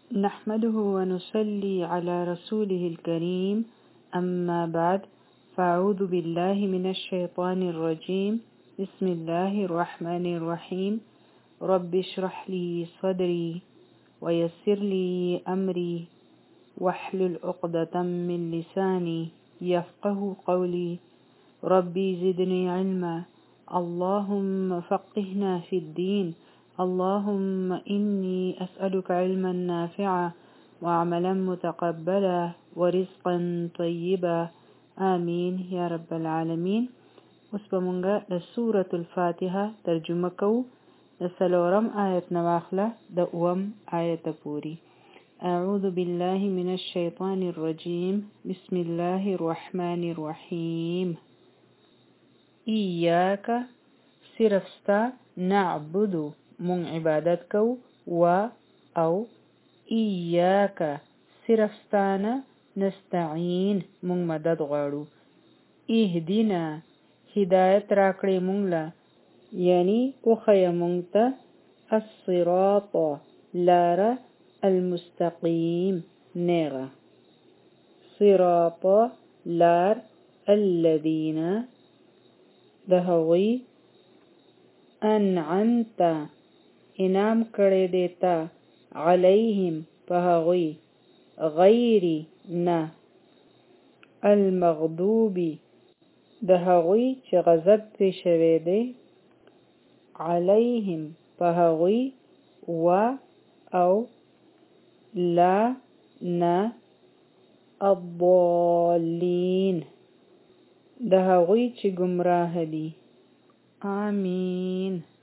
نحمده ونصلي على رسوله الكريم أما بعد فأعوذ بالله من الشيطان الرجيم بسم الله الرحمن الرحيم رب اشرح لي صدري ويسر لي أمري واحلل عقدة من لساني يفقه قولي ربي زدني علما اللهم فقهنا في الدين اللهم إني أسألك علما نافعا وعملا متقبلا ورزقا طيبا آمين يا رب العالمين. اوس به مونږه د سورة الفاتحه ترجمه کوو د څلورم آیت نه واخله د اووم آیت پورې. أعوذ بالله من الشيطان الرجيم بسم الله الرحمن الرحيم. إياك صرف ستا نعبد مون عبادت کو و او إياك صرف ستانا نستعين مون مدد غواړو. اهدنا هدایت راکړې مونږ له یعنی اوخیا مونږ ته الصراط لار المستقیم نیغه صراط لار الذین دهوی انعمت انعام کړی دیتا علیهم پهغوی غیری نه المغضوبی دهغوی چې غضب پی شوی دی علیهم پهغوی و او لا نه الضالین دهغوی چې گمراه دی. آمین.